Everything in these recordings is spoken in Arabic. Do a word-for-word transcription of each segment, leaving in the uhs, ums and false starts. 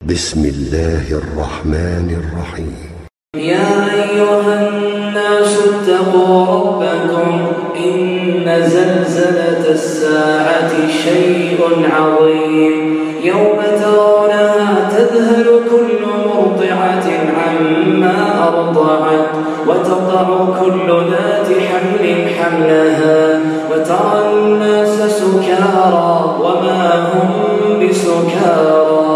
بسم الله الرحمن الرحيم. يا أيها الناس اتقوا ربكم إن زلزلة الساعة شيء عظيم يوم ترونها تذهل كل مرضعة عما أرضعت وتضع كل ذات حمل حملها وترى الناس سكارى وما هم بسكارى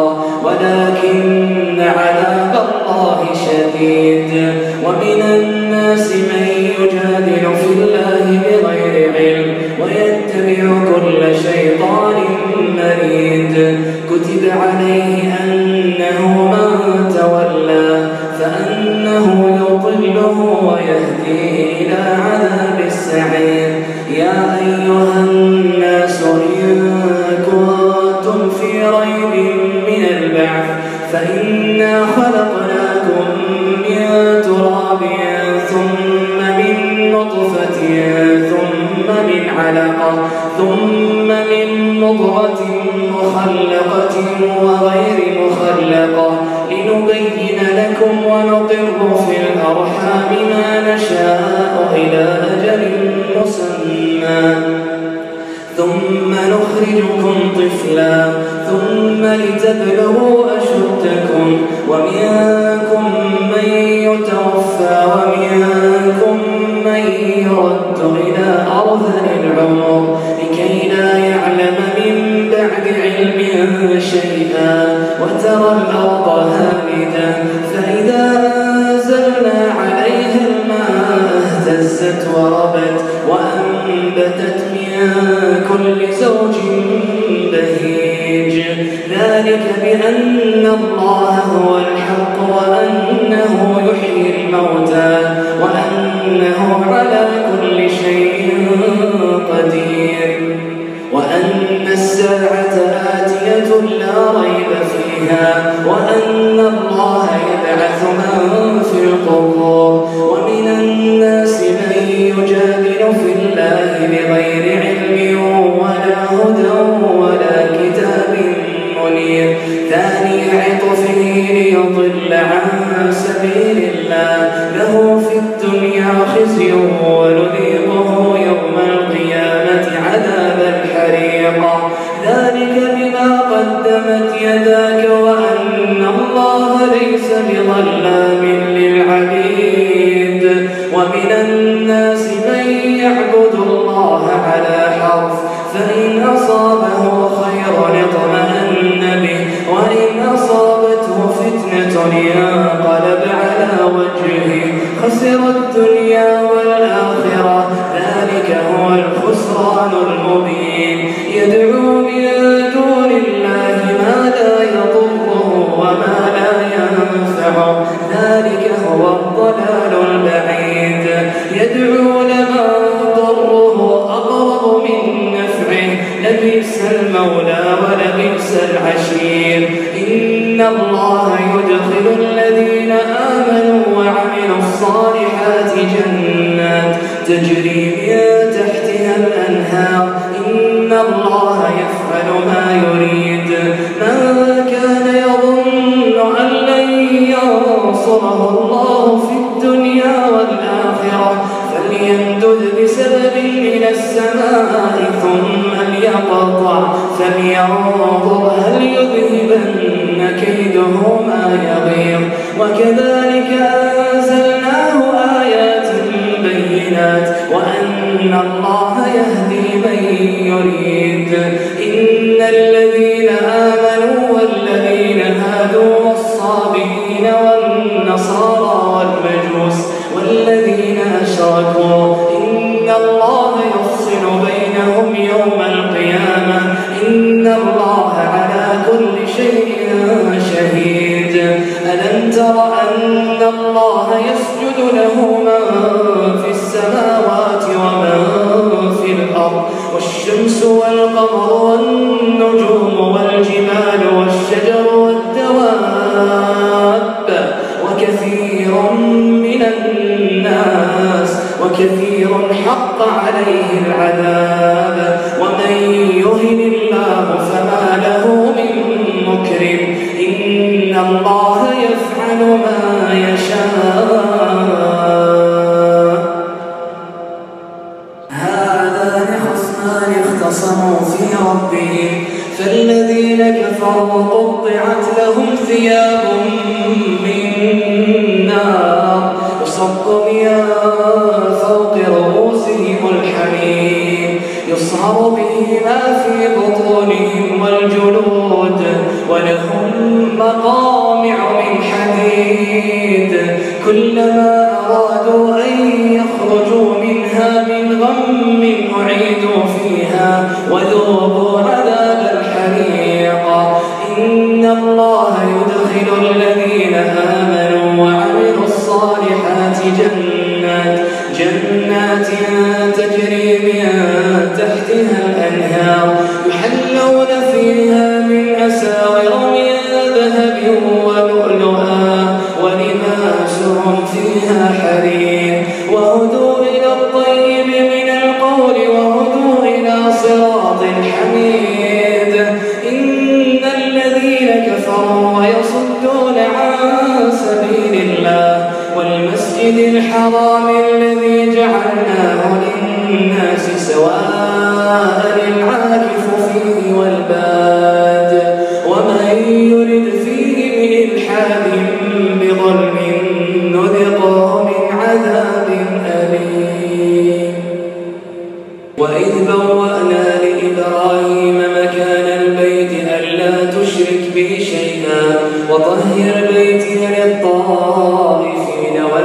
ولكن عذاب الله شديد. ومن الناس من يجادل في الله بغير علم ويتبع كل شيطان مريد. كتب عليه أنه من تولاه فأنه يضله ويهديه إلى عذاب السعير. يا أيها الناس إن كنتم في ريب من البعث فإنا خلقناكم من تراب ثم من نطفة ثم من علقة ثم من مضغة مخلقة وغير مخلقة لنبين لكم ونقر في الأرحام ما نشاء إلى أجل مسمى ثم نخرجكم طفلا ثم لتبلغوا أشدكم ومنكم من يتوفى ومنكم من يرد إلى أرذل العمر لكي لا يعلم من بعد علم شيئا وترى الأرض هامدة فإذا أنزلنا عليها الماء اهتزت وربت وأنبتت من كل زوج بهيج. ذلك بأن الله هو الحق وأنه يحيي الموتى وأنه على كل شيء قدير وأن الساعة آتية لا ريب فيها وأن الله يبعث من في القبور. ومن الناس من يجادل في الله بغير علم ولا هدى ولا كتاب منير ثاني عطفه ليضل عن سبيل الله له في الدنيا خزي ونذيقه يوم القيامة عذاب الحريق. ذلك بما قدمت يداك وأن الله ليس بظلام للعبيد. ومن الناس من يعبد الله على حرف فإن أصابه خير اطمأن به وإن أصابته فتنة انقلب على وجهه خسر الدنيا والآخرة ذلك هو الخسران المبين. يدعو من دون الله ما لا يضره وما لا ينفعه ذلك هو الضلال البعيد. يدعو لمن ضره أقرب من نفعه لبئس المولى ولبئس العشير. إن الله يدخل الذين آمنوا وعملوا الصالحات جنات تجري من تحتها الأنهار إن الله يفعل ما يريد. من كان يظن أن لن ينصره الله في الدنيا والآخرة فليمدد بسبب إلى السماء ثم ليقطع فلينظر هل يذهبن كيده ما يغيظ. وكذلك أنزلناه آيات بينات وأن الله يهدي من يريد. إن الذين آمنوا والذين هادوا والصابئين والنصارى والمجوس والذين أشركوا إن الله يفصل بينهم يوم القيامة إن الله على كل شيء شهيد. ألم تر أن الله يسجد له من في السماوات ومن في الأرض والشمس والقمر والنجوم والجبال والشجر والدواب وكثير من الناس وكثير حق عليه العذاب ومن يهن الله فما له من مكرم. إن إن الله يفعل ما يشاء. هذان خصمان اختصموا في ربهم فالذين كفروا قطعت لهم ثياب من نار يصب من فوق رؤوسهم الحميم يصهر به ما في بطونهم والجلود ولهم مقامع من حديد كلما أرادوا أن يخرجوا منها من غم أعيدوا فيها وذوقوا عذاب الحريق. إن الله يدخل الذين آمنوا وعملوا الصالحات جنات جنات تجري من تحتها الأنهار يحلون فيها من أساور من ذهب ولؤلؤا ولباسهم فيها حرير وهدوا إلى الطيب من القول وهدوا إلى صراط الحميد. إن الذين كفروا ويصدون عن سبيل الله والمسجد الحرام الذي جعلناه للناس سواء العاكف فيه والباد ومن يرد فيه من إلحاد بظلم نذقه من عذاب أليم. وإذ بوأنا لإبراهيم مكان البيت ألا تشرك به شيئا وطهر بيتي للطائفين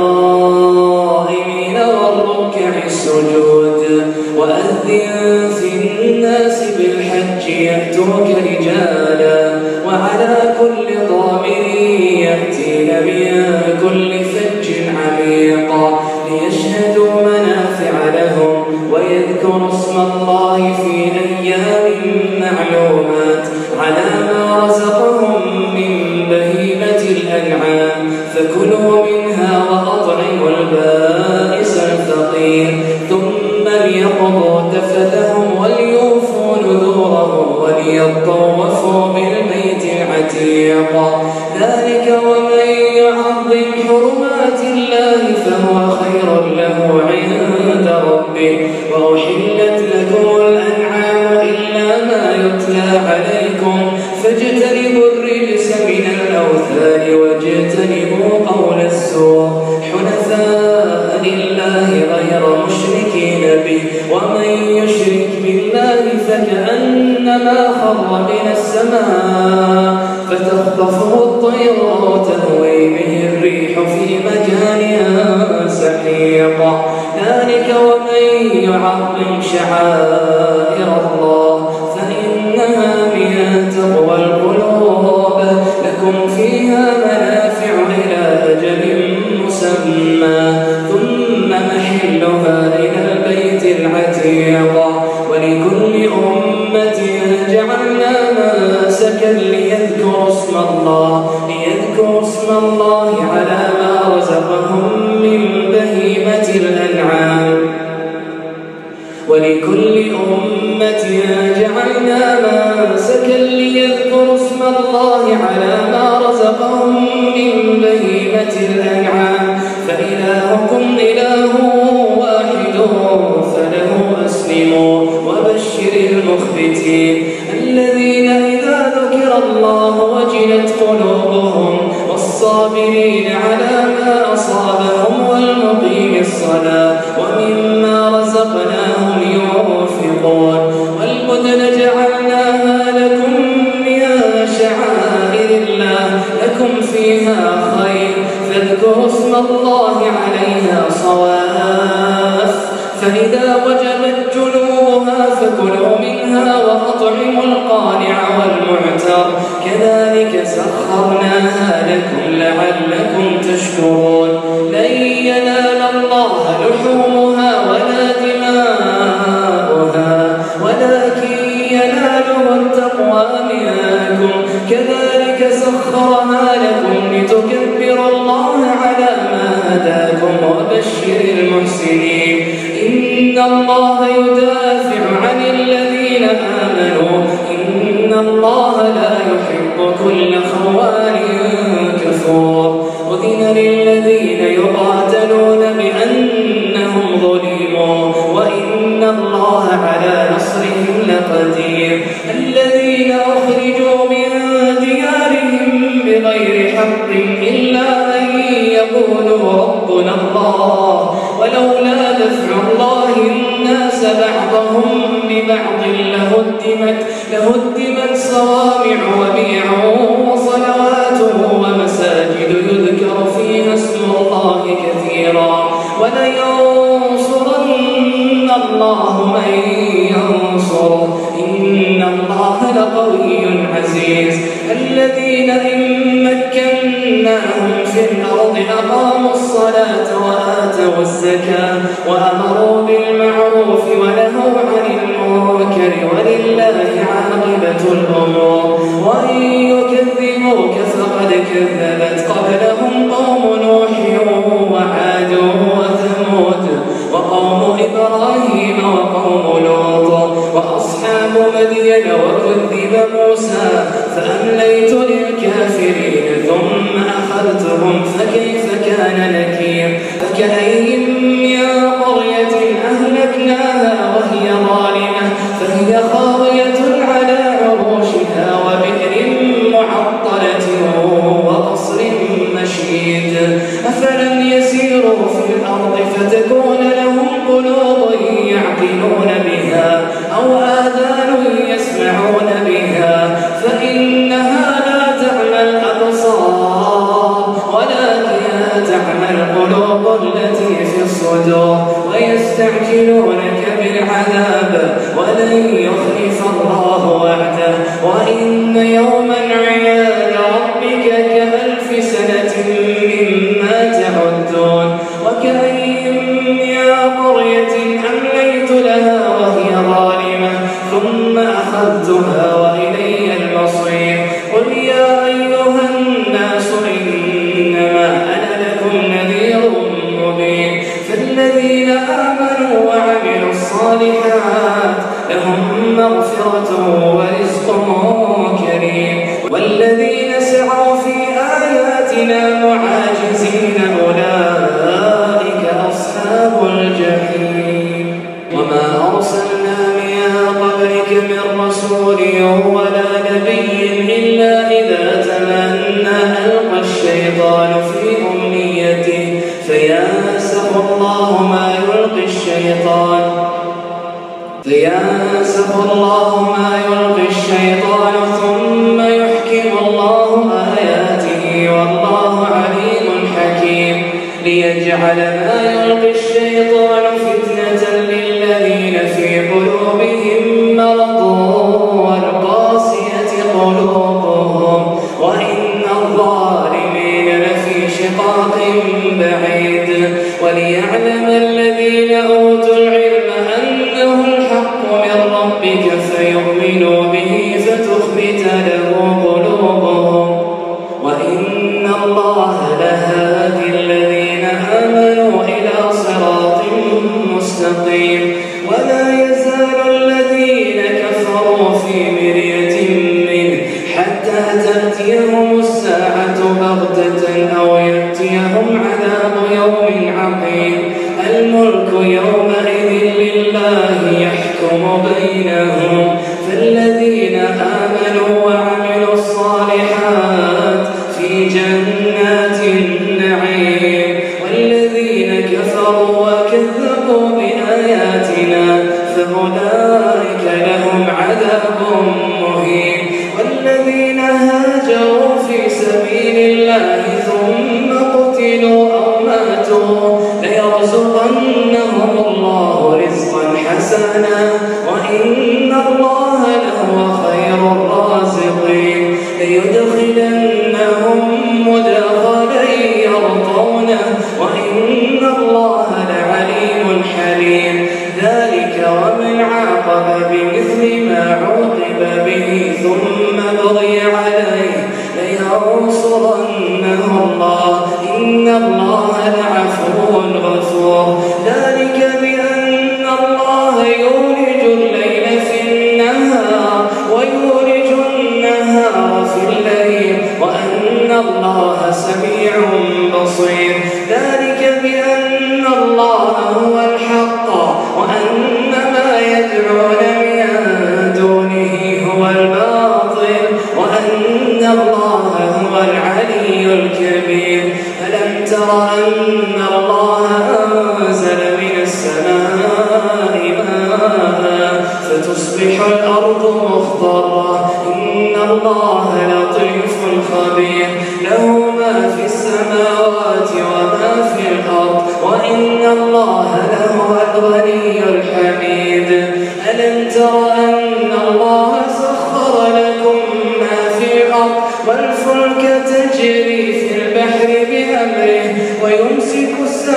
والقائمين والركع السجود وأذن في الناس بالحج يأتوك رجالا وعلى كل ضامر يأتين من كل فج عميق ليشهدوا منافع لهم ويذكروا اسم الله في أيام معلومات على ما رزقهم من بهيمة الأنعام فكلوا منها وأطعموا البائس الفقير ثم ليقضوا تفثهم وليوفوا نذورهم وليطوفوا بالبيت العتيق. ذلك ومن يعظم حرمات الله فهو خير له عند ربه. وأحلت لكم الأنعام إلا ما يتلى عليكم فاجتنبوا الرجس من الأوثان واجتنبوا قول الزور حنفاء لله غير مشركين به ومن يشرك بالله فكأنما خر من السماء فتخطفه الطير وتهوي به الريح في مكان سحيق. ذلك ومن يعظم شعائر الله فإنها من تقوى القلوب لكم فيها منافع إلى أجل مسمى ثم محلها إلى البيت العتيق. ولكل أمة جعلنا منسكا ليذكروا اسم الله ليذكروا اسم الله على ما رزقهم من بهيمة الأنعام. ولكل أمة جعلنا منسكا ليذكروا اسم الله على ما رزقهم من بهيمة الأنعام فإلهكم إله واحد فله أسلموا وبشر المخبتين الذين إذا ذكر الله وجلت قلوبهم والصابرين على ما أصابهم والمقيم الصلاة ومما رزقناهم ينفقون. والبدن جعلناها لكم من شعائر الله لكم فيها خير فاذكروا اسم الله عليها صواف فإذا وجبت جنوبها فكلوا منها وأطعموا القانع والمعتر كذلك سخرناها لكم لعلكم تشكرون. لن ينال الله لحومها ولا دماؤها ولكن يناله التقوى منكم كذلك سخرها لكم لتكبروا الله على ما هداكم وبشر المحسنين. إن الله يدافع عن الذين آمنوا إن وإن الله لا يحب كل خوان كفور. أذن للذين يقاتلون بأنهم ظلموا وإن الله على نصرهم لقدير. الذين أخرجوا من ديارهم بغير حق إلا أن يقولوا ربنا الله ولولا دفع الله الناس بعضهم ببعض لهدمت, لهدمت صوامع وبيع وصلوات ومساجد يذكر فيها اسم الله كثيرا ولينصرن الله من ينصره إن الله لقوي عزيز. الذين إن مكناهم في الأرض أقاموا الصلاة وآتوا الزكاة وأمروا بالمعروف ونهوا عن المنكر ولله عاقبة الأمور. وإن يكذبوك فقد كذبت قبلهم قوم نوح وعاد وثمود وقوم إبراهيم وقوم لوط وأصحاب مدين وكذب موسى فأمليت للكافرين ثم أخذتهم فكيف كان نكير. فكأين من قرية أهلكناها وهي ظالمة فهي خاوية على عروشها وبئر معطلة وقصر مشيد. أفلم يسيروا في الأرض فتكون لهم قلوب يعقلون بها أو آذان يسمعون بها فإنها لا تعمى الأبصار ولكن تعمى القلوب التي في الصدور. ويستعجلونك بالعذاب ولن يخلف الله وعده وإن يوما عند ربك كألف سنة مما تعدون. وكأين من قرية أمليت لها وهي ظالمة ثم أخذتها وإلي المصير. قل يا أيها الناس إنما أنا لكم نذير مبين. فالذين آمنوا وعملوا الصالحات لهم مغفرة ورزق كريم. والذين سعوا في آياتنا معاجزين أولئك أصحاب الجحيم. وما أرسلنا من قبلك من رسول ولا نبي إلا إذا تمنى ألقى الشيطان في أمنيته فينسخ الله ما يلقي الشيطان فينسخ الله ما يلقي الشيطان ثم يحكم الله آياته والله عليم حكيم. ليجعل ما يلقي الشيطان فتنة للذين في قلوبهم مرض والقاسية قلوبهم وإن الظالمين لفي شقاق بعيد. وليعلم الذين أوتوا العلم أنه الحق من ربك فيؤمنوا به فتخبت له قلوبهم وإن الله لهادي الذين آمنوا إلى صراط مستقيم. ولا يزال الذين كفروا في مرية منه حتى تأتيهم الساعة بغتة أو يأتيهم عذاب يوم عقيم. الملك يومئذ لله يحكم بينهم. فالذين آمنوا وعملوا الصالحات في جنات النعيم والذين كفروا وكذبوا بآياتنا فأولئك لهم عذاب مهين. والذين هاجروا في سبيل الله ثم قتلوا أو ماتوا ليرزقنهم الله رزقا حسنا وإن الله لهو خير الرازقين. ليدخلنهم مدخلا يرضونه وإن الله لعليم حليم. ذلك ومن عاقب بمثل ما عوقب به ثم بغي عليه لينصرنه الله إن الله لعفو غفور. ذلك بأن الله يولج الليل في النهار ويولج الله سميع بصير. ذلك بأن الله هو الحق وأن ما يدعون من دونه هو الباطل وأن الله هو العلي الكبير. ألم تر أن الله أنزل من السماء ماء فتصبح الأرض مخضرة؟ إن الله لطيف خبير له ما في السماوات وما في الأرض وإن الله لهو الغني الحميد. ألم تر أن الله سخر لكم ما في الأرض والفلك تجري في البحر بأمره ويمسك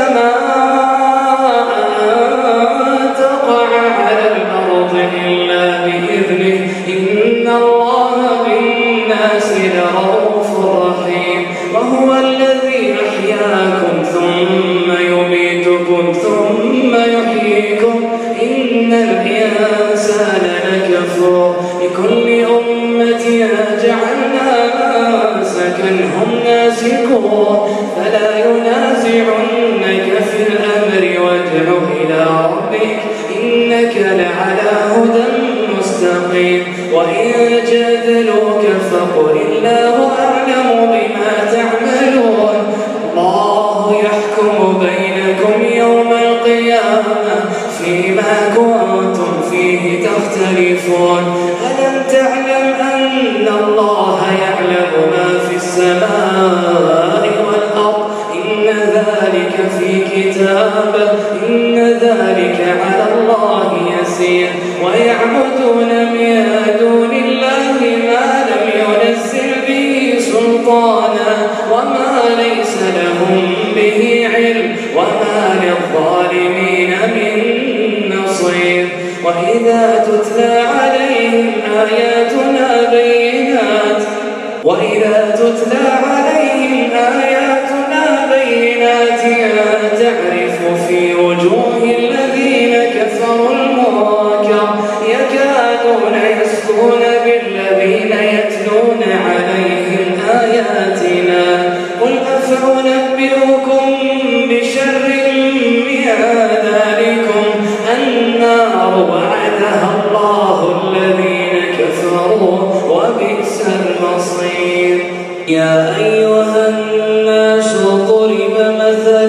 السماء أن تقع على الأرض إلا بإذنه إن الله بالناس لرؤوف رحيم. وهو الذي أحياكم ثم يميتكم ثم يحييكم إن الإنسان لكفور. لكل أمة جعلنا منسكا هم ناسكون فلا ينازعنك في الأمر وادع إلى ربك إنك لعلى هدى مستقيم. وإن جادلوك فقل الله أعلم بما تعملون الله يحكم بينكم يوم القيامة فيما كنتم فيه تختلفون. ألم تعلم أن الله يعلم ما في السماء والأرض إن ذلك في كتاب إن ذلك على الله يسير. ويعبدون من دون الله ما لم ينزل به سلطانا وما ليس لهم به علم وما للظالمين من نصير. وإذا تتلى عليهم آياتنا بينات وإذا تتلى عليهم آياتنا بينات تعرف في وجوه الذين كفروا المنكر يكادون يسطون بالذين يتلون عليهم آياتنا. قل أفأنبئكم بشر من ذلكم النار وعدها الله الذين كفروا وبئس المصير. يا أيها الناس ضرب مثل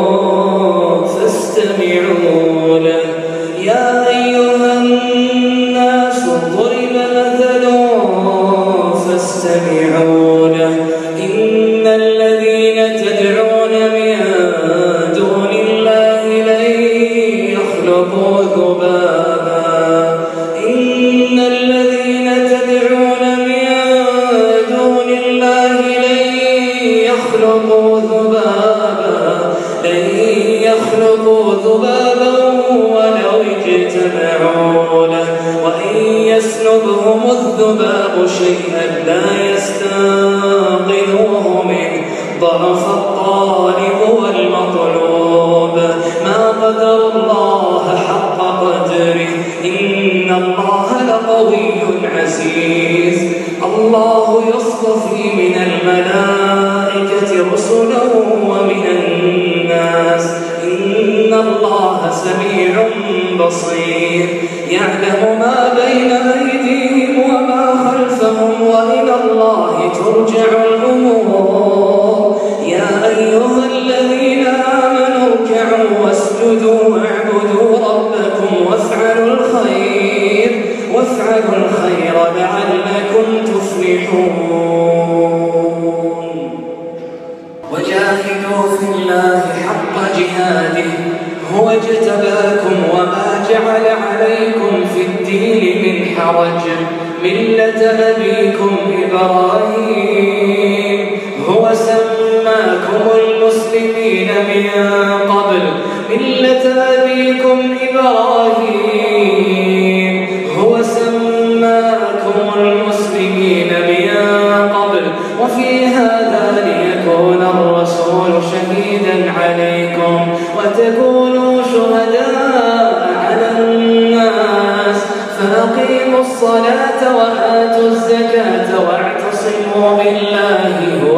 فاستمعوا له. يا أيها الناس ضرب مثل فاستمعوا له. إن الذين تدعون من دون الله لن يخلقوا ذبابا إن الذين تدعون من دون الله لن يخلقوا ذبابا لن يخلقوا ذبابا ولو اجتمعوا له وإن يسلبهم الذباب شيئا لا يستنقذوه منه ضعف الطالب والمطلوب. ما قدر الله حق قدره إن الله لقوي عزيز. الله يصطفي من الملائكة رسلا ومن الناس إن الله سميع بصير. يعلم ما بين أيديهم وما خلفهم وإلى الله ترجع الأمور. يا أيها الذين آمنوا اركعوا واسجدوا واعبدوا ربكم وافعلوا الخير وافعلوا الخير لعلكم تفلحون. وجاهدوا في الله حق جهاده هو اجتباكم وما جعل عليكم في الدين من حرج ملة أبيكم إبراهيم هو سماكم المسلمين من قبل ملة أبيكم إبراهيم هو سماكم المسلمين من قبل وفي هذا ليكون الرسول شهيدا عليكم وتكونوا شهداء على الناس فأقيموا الصلاة وآتوا الزكاة واعتصموا بالله هو